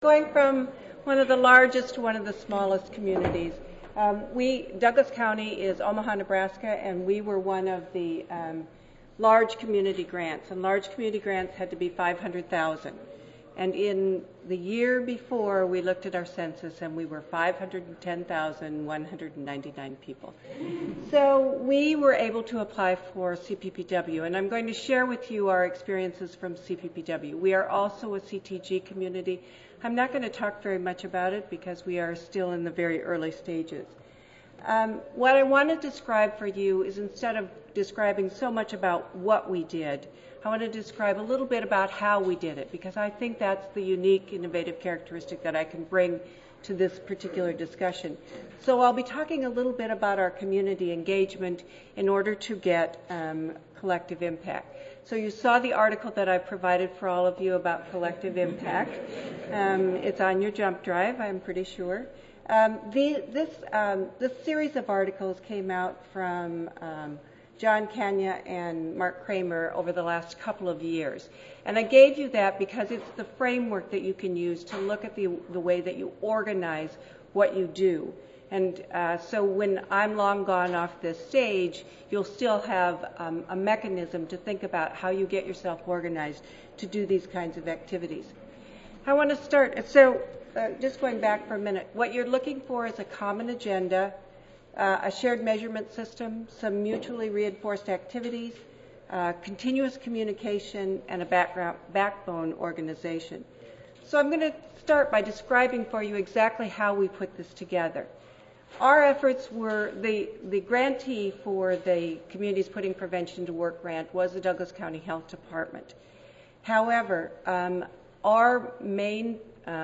Going from one of the largest to one of the smallest communities. Douglas County is Omaha, Nebraska, and we were one of the large community grants. And large community grants had to be $500,000. And in the year before, we looked at our census, and we were 510,199 people. So we were able to apply for CPPW, and I'm going to share with you our experiences from CPPW. We are also a CTG community. I'm not going to talk very much about it because we are still in the very early stages. What I want to describe for you is, instead of describing so much about what we did, I want to describe a little bit about how we did it, because I think that's the unique, innovative characteristic that I can bring to this particular discussion. So I'll be talking a little bit about our community engagement in order to get collective impact. So you saw the article that I provided for all of you about collective impact. It's on your jump drive, I'm pretty sure. This series of articles came out from John Kanya and Mark Kramer over the last couple of years. And I gave you that because it's the framework that you can use to look at the way that you organize what you do. And so when I'm long gone off this stage, you'll still have a mechanism to think about how you get yourself organized to do these kinds of activities. I want to start, just going back for a minute, what you're looking for is a common agenda, a shared measurement system, some mutually reinforced activities, continuous communication, and a backbone organization. So I'm going to start by describing for you exactly how we put this together. Our efforts were, the grantee for the Communities Putting Prevention to Work grant was the Douglas County Health Department. However, our main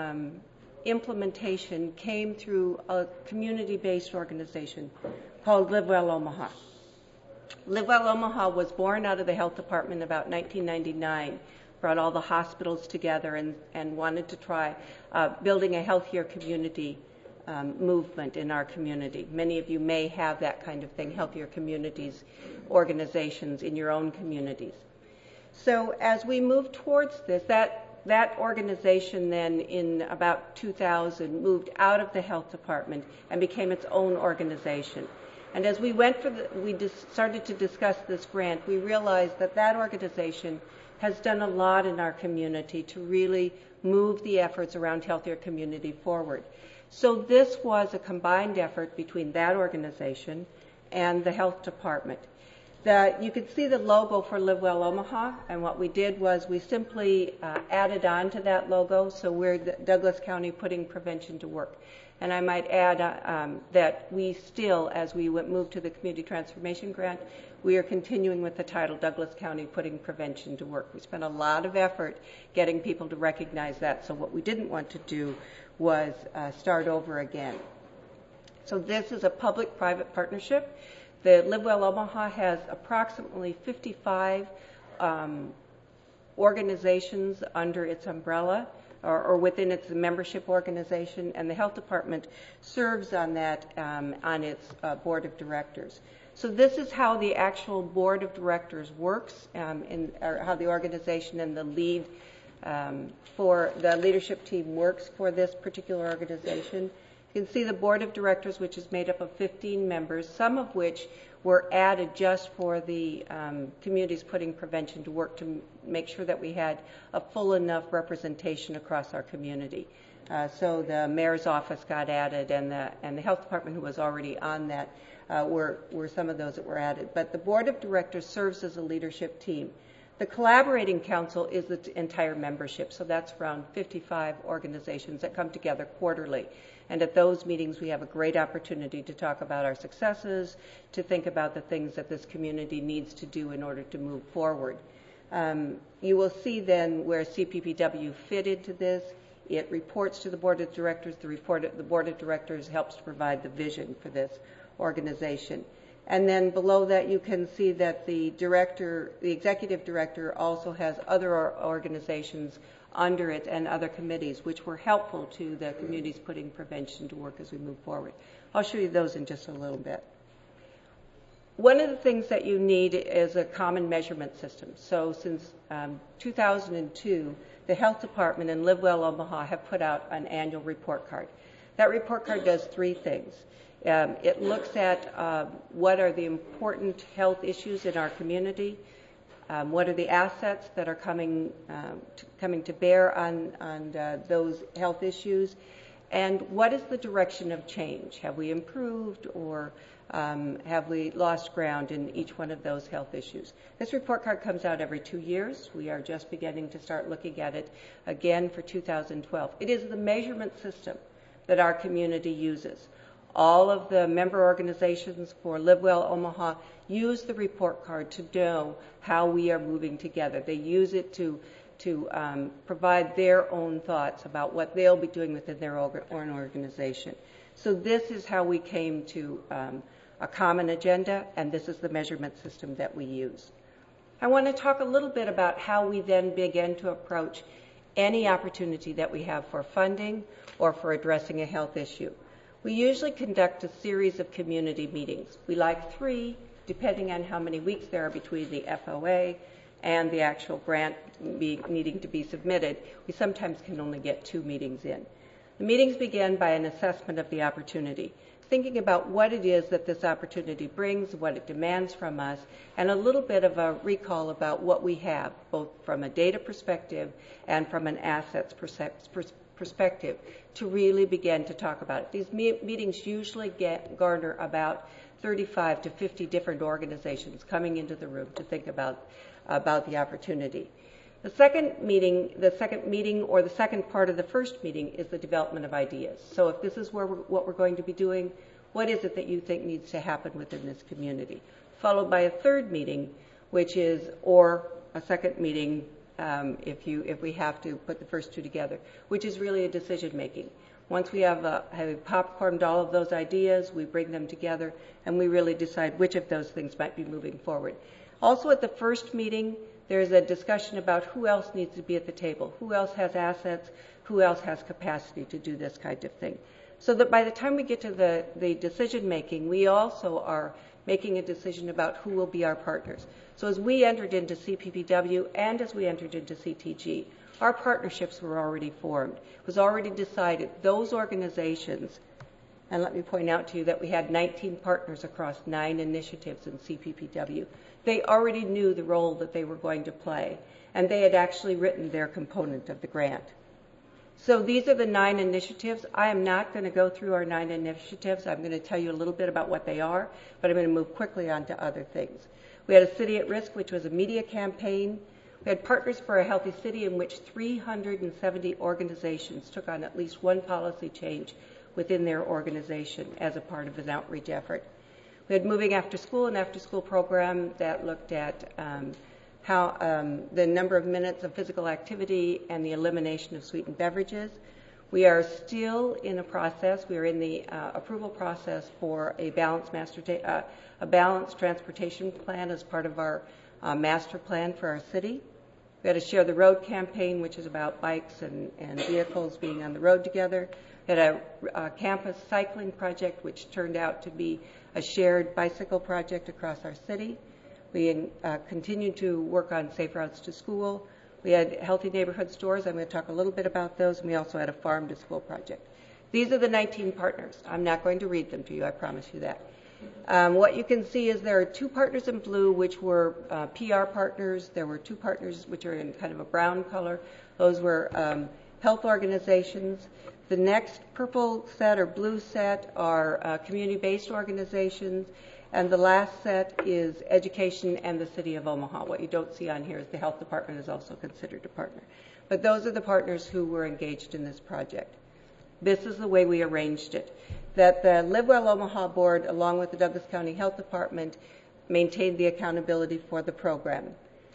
implementation came through a community-based organization called Live Well Omaha. Live Well Omaha was born out of the health department about 1999, brought all the hospitals together and wanted to try building a healthier community movement in our community. Many of you may have that kind of thing, healthier communities, organizations in your own communities. So as we move towards this, that organization then in about 2000 moved out of the health department and became its own organization. And as we started to discuss this grant, we realized that organization has done a lot in our community to really move the efforts around healthier community forward. So this was a combined effort between that organization and the health department. You could see the logo for Live Well Omaha, and what we did was we simply added on to that logo, so we're the Douglas County Putting Prevention to Work. And I might add that we still, as we move to the Community Transformation Grant, we are continuing with the title Douglas County Putting Prevention to Work. We spent a lot of effort getting people to recognize that, so what we didn't want to do was start over again. So this is a public-private partnership. The Live Well Omaha has approximately 55 organizations under its umbrella or within its membership organization, and the health department serves on that on its board of directors. So this is how the actual board of directors works, or how the organization and the lead for the leadership team works for this particular organization. You can see the board of directors, which is made up of 15 members, some of which were added just for the Communities Putting Prevention to Work to make sure that we had a full enough representation across our community. So the mayor's office got added, and the health department, who was already on that, were some of those that were added. But the board of directors serves as a leadership team. The collaborating council is the entire membership, so that's around 55 organizations that come together quarterly. And at those meetings, we have a great opportunity to talk about our successes, to think about the things that this community needs to do in order to move forward. You will see then where CPPW fit into this. It reports to the board of directors. The board of directors helps to provide the vision for this organization. And then below that, you can see that the executive director also has other organizations under it and other committees, which were helpful to the Communities Putting Prevention to Work as we move forward. I'll show you those in just a little bit. one of the things that you need is a common measurement system. So since 2002, the Health Department and Live Well Omaha have put out an annual report card. That report card does three things. It looks at what are the important health issues in our community, what are the assets that are coming to bear on those health issues, and what is the direction of change? Have we improved, or have we lost ground in each one of those health issues? This report card comes out every 2 years. We are just beginning to start looking at it again for 2012. It is the measurement system that our community uses. All of the member organizations for Live Well Omaha use the report card to know how we are moving together. They use it to provide their own thoughts about what they'll be doing within their own organization. So this is how we came to a common agenda, and this is the measurement system that we use. I want to talk a little bit about how we then begin to approach any opportunity that we have for funding or for addressing a health issue. We usually conduct a series of community meetings. We like 3, depending on how many weeks there are between the FOA and the actual grant needing to be submitted. We sometimes can only get 2 meetings in. The meetings begin by an assessment of the opportunity, thinking about what it is that this opportunity brings, what it demands from us, and a little bit of a recall about what we have, both from a data perspective and from an assets perspective, to really begin to talk about it. These meetings usually garner about 35 to 50 different organizations coming into the room to think about the opportunity. The second meeting or the second part of the first meeting is the development of ideas. So if this is what we're going to be doing, what is it that you think needs to happen within this community? Followed by a third meeting, or a second meeting if we have to put the first 2 together, which is really a decision making. Once we have popcorned all of those ideas, we bring them together and we really decide which of those things might be moving forward. Also at the first meeting, there's a discussion about who else needs to be at the table, who else has assets, who else has capacity to do this kind of thing. So that by the time we get to the decision making, we also are making a decision about who will be our partners. So as we entered into CPPW and as we entered into CTG, our partnerships were already formed. It was already decided those organizations, and let me point out to you that we had 19 partners across 9 initiatives in CPPW. They already knew the role that they were going to play, and they had actually written their component of the grant. So these are the 9 initiatives. I am not going to go through our 9 initiatives. I'm going to tell you a little bit about what they are, but I'm going to move quickly on to other things. We had a City at Risk, which was a media campaign. We had Partners for a Healthy City, in which 370 organizations took on at least one policy change within their organization as a part of an outreach effort. We had Moving After School, an after-school program that looked at how the number of minutes of physical activity and the elimination of sweetened beverages. We are still in a process. We are in the approval process for a balanced transportation plan as part of our master plan for our city. We had a Share the Road campaign, which is about bikes and vehicles being on the road together. We had a campus cycling project, which turned out to be a shared bicycle project across our city. We continued to work on safe routes to school. We had healthy neighborhood stores. I'm going to talk a little bit about those. And we also had a farm to school project. These are the 19 partners. I'm not going to read them to you. I promise you that. What you can see is there are 2 partners in blue, which were PR partners. There were 2 partners which are in kind of a brown color. Those were health organizations. The next purple set or blue set are community-based organizations. And the last set is education and the City of Omaha. What you don't see on here is the Health Department is also considered a partner. But those are the partners who were engaged in this project. This is the way we arranged it. That the Live Well Omaha Board, along with the Douglas County Health Department, maintained the accountability for the program.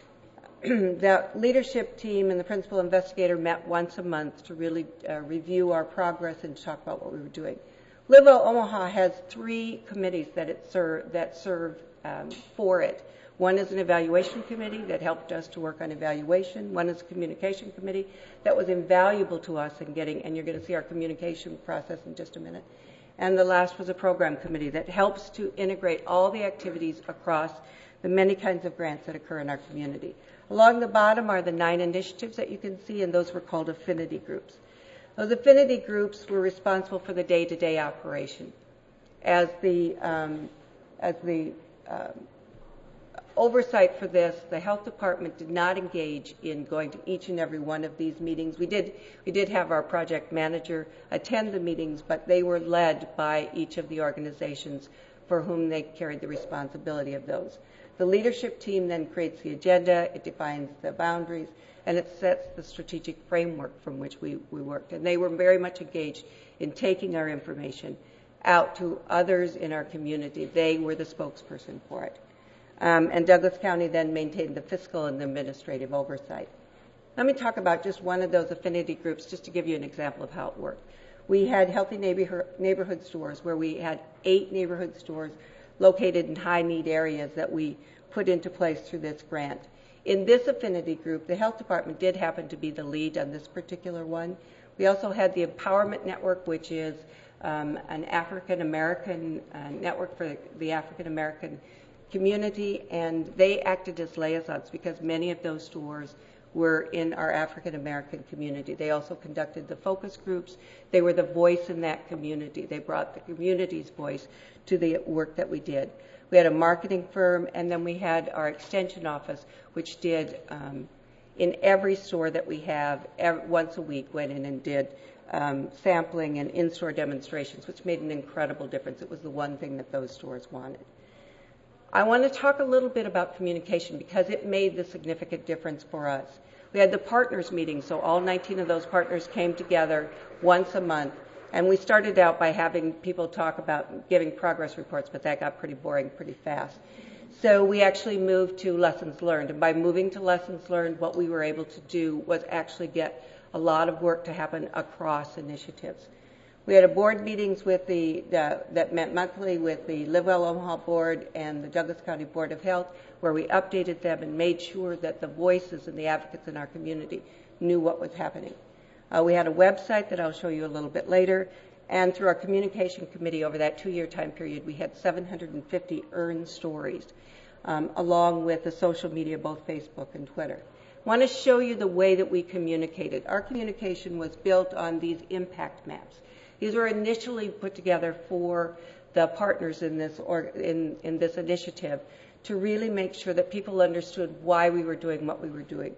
The leadership team and the principal investigator met once a month to really review our progress and talk about what we were doing. Live Well Omaha has 3 committees that serve for it. One is an evaluation committee that helped us to work on evaluation. One is a communication committee that was invaluable to us in getting, and you're going to see our communication process in just a minute. And the last was a program committee that helps to integrate all the activities across the many kinds of grants that occur in our community. Along the bottom are the 9 initiatives that you can see, and those were called affinity groups. Those affinity groups were responsible for the day-to-day operation. As the oversight for this, the health department did not engage in going to each and every one of these meetings. We did have our project manager attend the meetings, but they were led by each of the organizations for whom they carried the responsibility of those. The leadership team then creates the agenda, it defines the boundaries, and it sets the strategic framework from which we worked. And they were very much engaged in taking our information out to others in our community. They were the spokesperson for it. And Douglas County then maintained the fiscal and administrative oversight. Let me talk about just one of those affinity groups just to give you an example of how it worked. We had healthy neighborhood stores where we had 8 neighborhood stores located in high-need areas that we put into place through this grant. In this affinity group, the health department did happen to be the lead on this particular one. We also had the Empowerment Network, which is an African-American network for the African-American community, and they acted as liaisons because many of those stores were in our African-American community. They also conducted the focus groups. They were the voice in that community. They brought the community's voice to the work that we did. We had a marketing firm, and then we had our extension office, which did, in every store that we have, once a week went in and did sampling and in-store demonstrations, which made an incredible difference. It was the one thing that those stores wanted. I want to talk a little bit about communication because it made the significant difference for us. We had the partners meeting, so all 19 of those partners came together once a month, and we started out by having people talk about giving progress reports, but that got pretty boring pretty fast. So we actually moved to lessons learned, and by moving to lessons learned, what we were able to do was actually get a lot of work to happen across initiatives. We had a board meetings with that met monthly with the Live Well Omaha Board and the Douglas County Board of Health, where we updated them and made sure that the voices and the advocates in our community knew what was happening. We had a website that I'll show you a little bit later, and through our communication committee over that 2-year time period, we had 750 earned stories, along with the social media, both Facebook and Twitter. I want to show you the way that we communicated. Our communication was built on these impact maps. These were initially put together for the partners in this in this initiative to really make sure that people understood why we were doing what we were doing.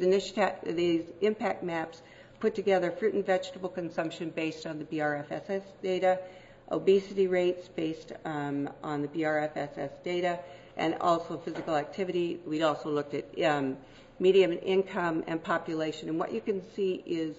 These impact maps put together fruit and vegetable consumption based on the BRFSS data, obesity rates based on the BRFSS data, and also physical activity. We also looked at median income and population. And what you can see is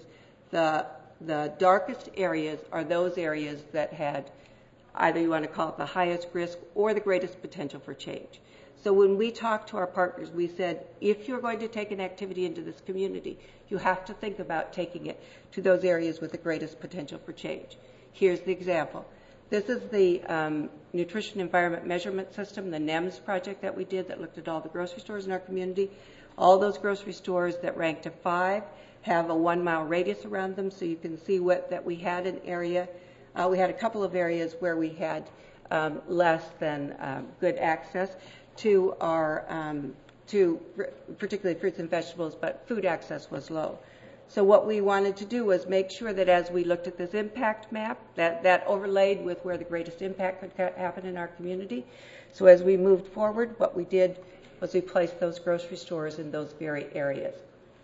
the darkest areas are those areas that had either you want to call it the highest risk or the greatest potential for change. So when we talked to our partners, we said, if you're going to take an activity into this community, you have to think about taking it to those areas with the greatest potential for change. Here's the example. This is the Nutrition Environment Measurement System, the NEMS project that we did that looked at all the grocery stores in our community. All those grocery stores that ranked a 5 have a 1-mile radius around them, so you can see that we had an area. We had a couple of areas where we had less than good access to our, to particularly fruits and vegetables, but food access was low. So what we wanted to do was make sure that as we looked at this impact map, that overlaid with where the greatest impact could happen in our community. So as we moved forward, what we did was we placed those grocery stores in those very areas.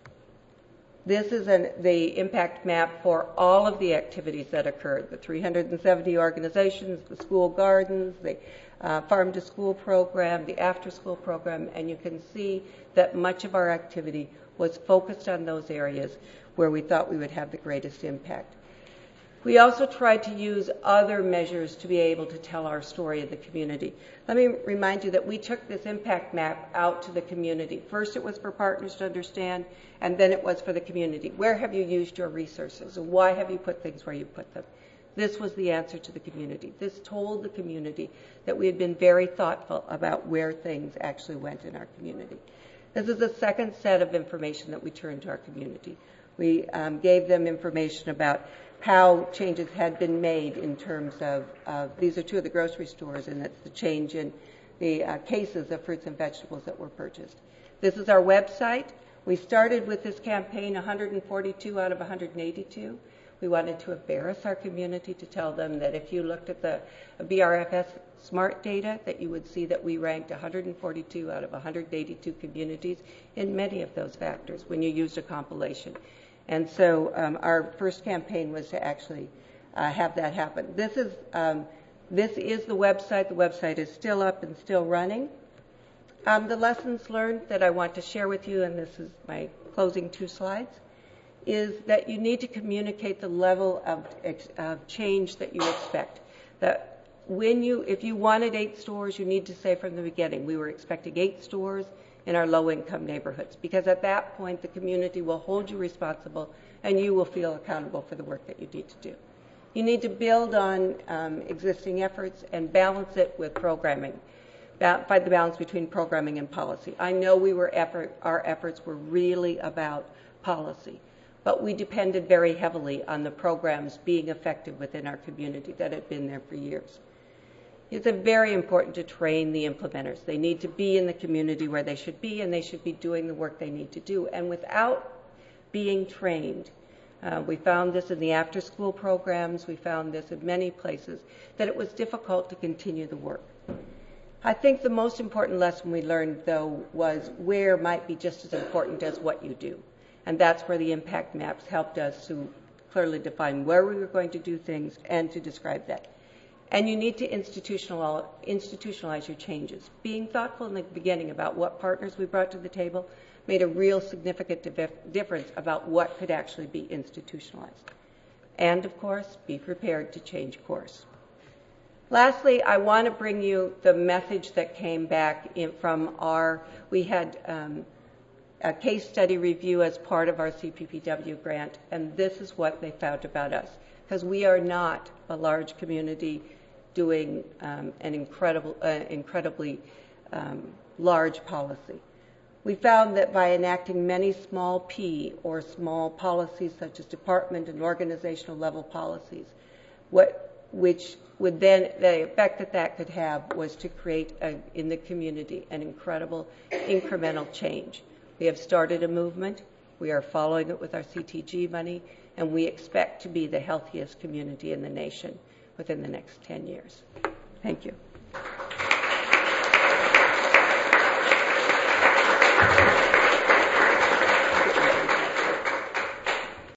This is the impact map for all of the activities that occurred, the 370 organizations, the school gardens, the farm to school program, the after school program, and you can see that much of our activity was focused on those areas where we thought we would have the greatest impact. We also tried to use other measures to be able to tell our story in the community. Let me remind you that we took this impact map out to the community. First it was for partners to understand, and then it was for the community. Where have you used your resources? And why have you put things where you put them? This was the answer to the community. This told the community that we had been very thoughtful about where things actually went in our community. This is the second set of information that we turned to our community. We gave them information about how changes had been made in terms of these are two of the grocery stores, and it's the change in the cases of fruits and vegetables that were purchased. This is our website. We started with this campaign 142 out of 182. We wanted to embarrass our community to tell them that if you looked at the BRFS SMART data, that you would see that we ranked 142 out of 182 communities in many of those factors when you used a compilation. And so our first campaign was to actually have that happen. This is the website. The website is still up and still running. The lessons learned that I want to share with you, and this is my closing 2 slides, is that you need to communicate the level of change that you expect. That if you wanted 8 stores, you need to say from the beginning, we were expecting 8 stores in our low-income neighborhoods, because at that point the community will hold you responsible and you will feel accountable for the work that you need to do. You need to build on existing efforts and balance it with programming. Find the balance between programming and policy. I know our efforts were really about policy, but we depended very heavily on the programs being effective within our community that had been there for years. It's very important to train the implementers. They need to be in the community where they should be, and they should be doing the work they need to do. And without being trained, we found this in the after-school programs, we found this in many places, that it was difficult to continue the work. I think the most important lesson we learned, though, was where might be just as important as what you do. And that's where the impact maps helped us to clearly define where we were going to do things and to describe that. And you need to institutionalize your changes. Being thoughtful in the beginning about what partners we brought to the table made a real significant difference about what could actually be institutionalized. And, of course, be prepared to change course. Lastly, I want to bring you the message that came back we had a case study review as part of our CPPW grant, and this is what they found about us. Because we are not a large community doing an incredibly large policy. We found that by enacting many small P or small policies such as department and organizational level policies, which would then, the effect that could have was to create in the community an incredible incremental change. We have started a movement. We are following it with our CTG money, and we expect to be the healthiest community in the nation within the next 10 years. Thank you.